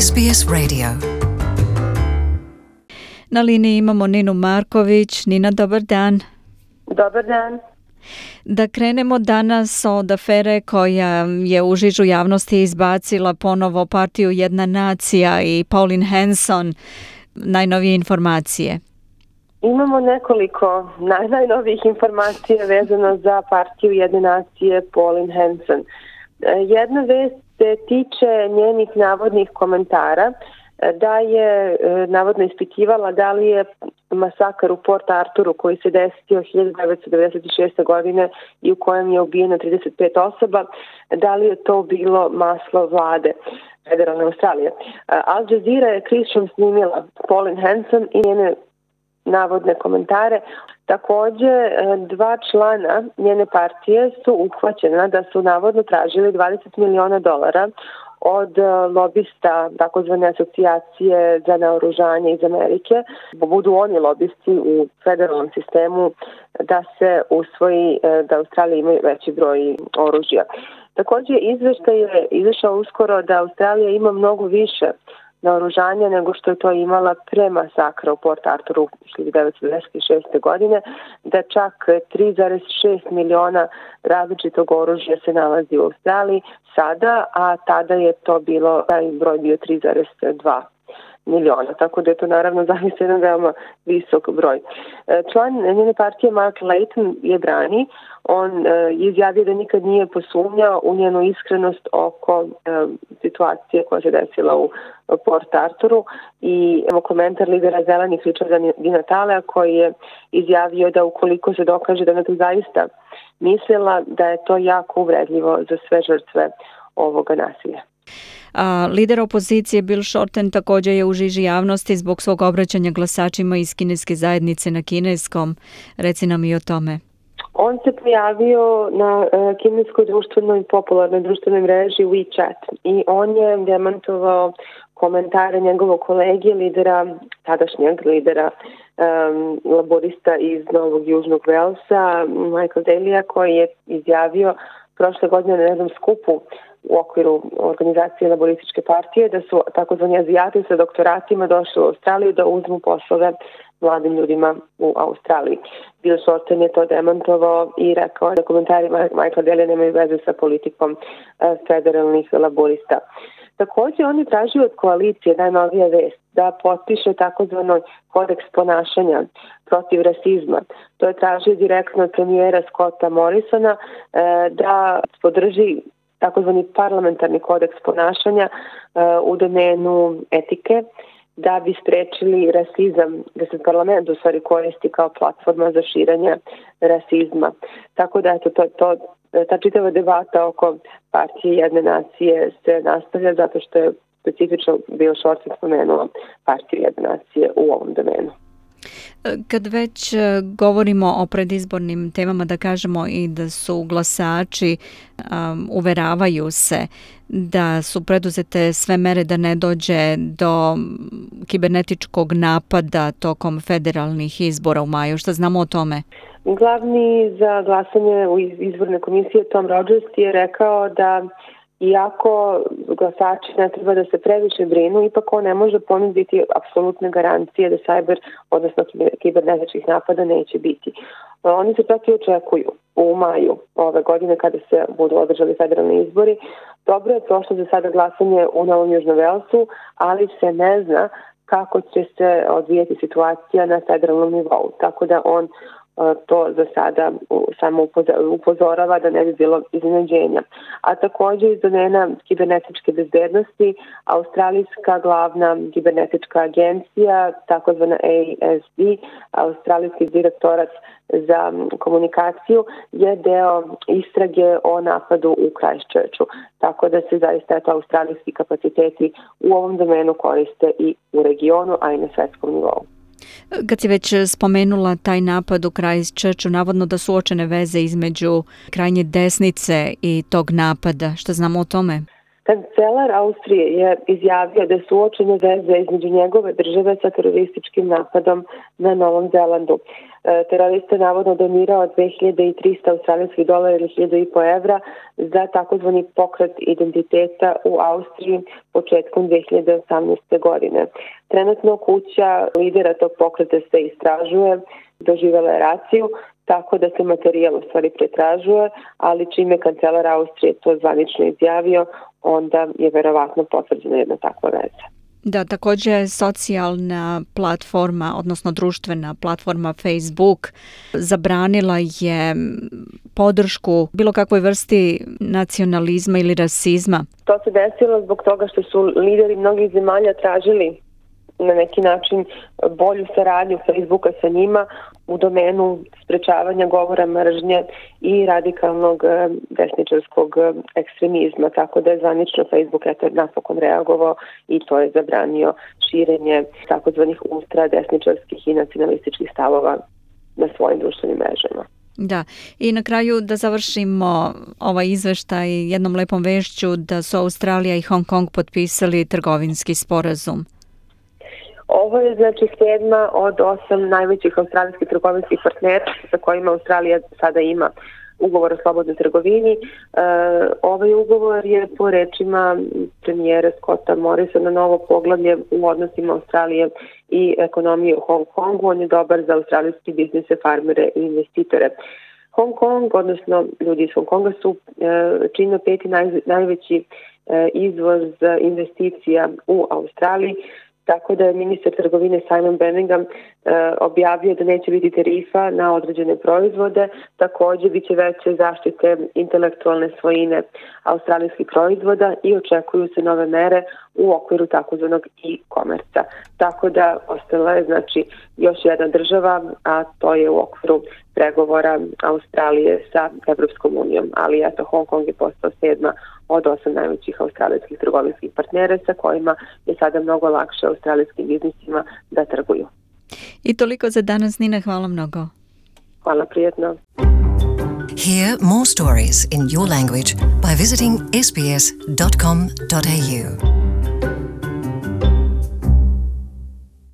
SBS Radio. Na liniji imamo Ninu Marković. Nina, dobar dan. Dobar dan. Da krenemo danas od afere koja je u žižu javnosti izbacila ponovo partiju Jedna nacija i Pauline Hanson. Najnovije informacije. Imamo nekoliko najnovijih informacija vezano za partiju Jedne nacije Pauline Hanson. Jedna vest se tiče njenih navodnih komentara da je navodno ispitivala da li je masakar u Port Arturu koji se desio 1996. godine i u kojem je ubijeno 35 osoba, da li je to bilo maslo vlade federalne Australije. Al Jazeera je krišom snimila Pauline Hanson i njene navodne komentare. Također, dva člana njene partije su uhvaćena da su navodno tražili $20 miliona od lobista takozvane asocijacije za naoružanje iz Amerike. Budu oni lobisti u federalnom sistemu da se usvoji da Australija ima veći broj oružja. Također, izveštaj je izašao uskoro da Australija ima mnogo više naoružanja nego što je to imala pre masakra u Port Arturu 1996. godine, da čak 3,6 miliona različitog oružja se nalazi u Australiji sada, a tada je to bilo, taj broj bio 3,2 miliona, tako da je to naravno zaista jedan veoma visok broj. Član njene partije Mark Layton je brani. On je izjavio da nikad nije posumnjao u njenu iskrenost oko situacije koja se desila u Port Arturu i komentar lidera zelenih Richarda Di Natalea koji je izjavio da ukoliko se dokaže da je to zaista mislila, da je to jako uvredljivo za sve žrtve ovoga nasilja. Lider opozicije Bill Shorten također je u žiži javnosti zbog svog obraćanja glasačima iz kineske zajednice na kineskom. Reci nam i o tome. On se pojavio na kineskoj društvenoj popularnoj društvenoj mreži WeChat i on je demantovao komentare njegovog kolege, tadašnjeg lidera laborista iz Novog Južnog Velsa, Michael Dalija, koji je izjavio prošle godine na jednom skupu u okviru organizacije laborističke partije da su takozvani Azijati sa doktoratima došli u Australiju da uzmu poslove mladim ljudima u Australiji. Bill Shorten je to demantovao i rekao da komentari Michaela Dalija nemaju veze sa politikom federalnih laborista. Također on je tražio od koalicije, najnovija vest, da potpiše takozvano kodeks ponašanja protiv rasizma. To je tražio direktno od premijera Scotta Morrisona da podrži takozvani parlamentarni kodeks ponašanja u domenu etike da bi sprečili rasizam, da se parlament u stvari koristi kao platforma za širenje rasizma. Tako da ta čitava debata oko partije Jedne nacije se nastavlja zato što je specifično Bill Shorten spomenuo partiju Jedne nacije u ovom domenu. Kad već govorimo o predizbornim temama, da kažemo i da su glasači uveravaju se da su preduzete sve mere da ne dođe do kibernetičkog napada tokom federalnih izbora u maju. Šta znamo o tome? Glavni za glasanje u izborne komisije Tom Rogers je rekao da iako glasači ne treba da se previše brinu, ipak on ne može ponuditi apsolutne garancije da cyber, odnosno kibernetičkih napada neće biti. Oni se čak i očekuju u maju ove godine kada se budu održali federalni izbori. Dobro je prošlo za sada glasanje u Novom Južnom Velsu, ali se ne zna kako će se odvijeti situacija na federalnom nivou. Tako da on to za sada samo upozorava da ne bi bilo iznenađenja. A također iz domena kibernetičke bezbednosti, australijska glavna kibernetička agencija, takozvana ASD, Australijski direktorat za komunikaciju, je deo istrage o napadu u Christchurchu. Tako da se zaista australijski kapaciteti u ovom domenu koriste i u regionu, a i na svetskom nivou. Kad si već spomenula taj napad u Christchurchu, navodno da su uočene veze između krajnje desnice i tog napada. Šta znamo o tome? Kancelar Austrije je izjavio da su uočene veze između njegove države sa terorističkim napadom na Novom Zelandu. Terorista navodno donirao $2.300 australijskih dolara ili $1.500 za takozvani pokret identiteta u Austriji početkom 2018. godine. Trenutno kuća lidera tog pokreta se istražuje, doživela je raciju, tako da se materijal u stvari pretražuje, ali čime kancelar Austrije to zvanično izjavio, onda je verovatno potvrđena jedna takva veza. Da, također socijalna platforma, odnosno društvena platforma Facebook zabranila je podršku bilo kakvoj vrsti nacionalizma ili rasizma. To se desilo zbog toga što su lideri mnogih zemalja tražili na neki način bolju saradnju Facebooka sa njima u domenu sprečavanja govora mržnje i radikalnog desničarskog ekstremizma, tako da je zvanično Facebook napokon reagovao i to je zabranio širenje takozvanih ultra desničarskih i nacionalističkih stavova na svojim društvenim mrežama. Da, i na kraju da završimo ovaj izveštaj jednom lepom vešću da su Australija i Hong Kong potpisali trgovinski sporazum. Ovo je znači 7. od 8 najvećih australijskih trgovinskih partnera sa kojima Australija sada ima ugovor o slobodnoj trgovini. Ovaj ugovor je po rečima premijera Scotta Morrisona novo poglavlje u odnosima Australije i ekonomije u Hong Kongu. On je dobar za australijski biznise, farmere i investitore. Hong Kong, odnosno ljudi iz Hong Konga su činno 5. najveći izvoz investicija u Australiji. Tako da je ministar trgovine Simon Birmingham objavio da neće biti tarifa na određene proizvode, također biće veće zaštite intelektualne svojine australijskih proizvoda i očekuju se nove mere u okviru takozvanog e-komerca. Tako da ostala je znači još jedna država, a to je u okviru pregovora Australije sa Evropskom unijom, ali eto Hong Kong je postao 7. od 8 najvećih australijskih trgovinskih partnera sa kojima je sada mnogo lakše australijskim biznisima da trguju. I toliko za danas, Nina, hvala mnogo. Hvala, prijetno. Hear more stories in your language by visiting sbs.com.au.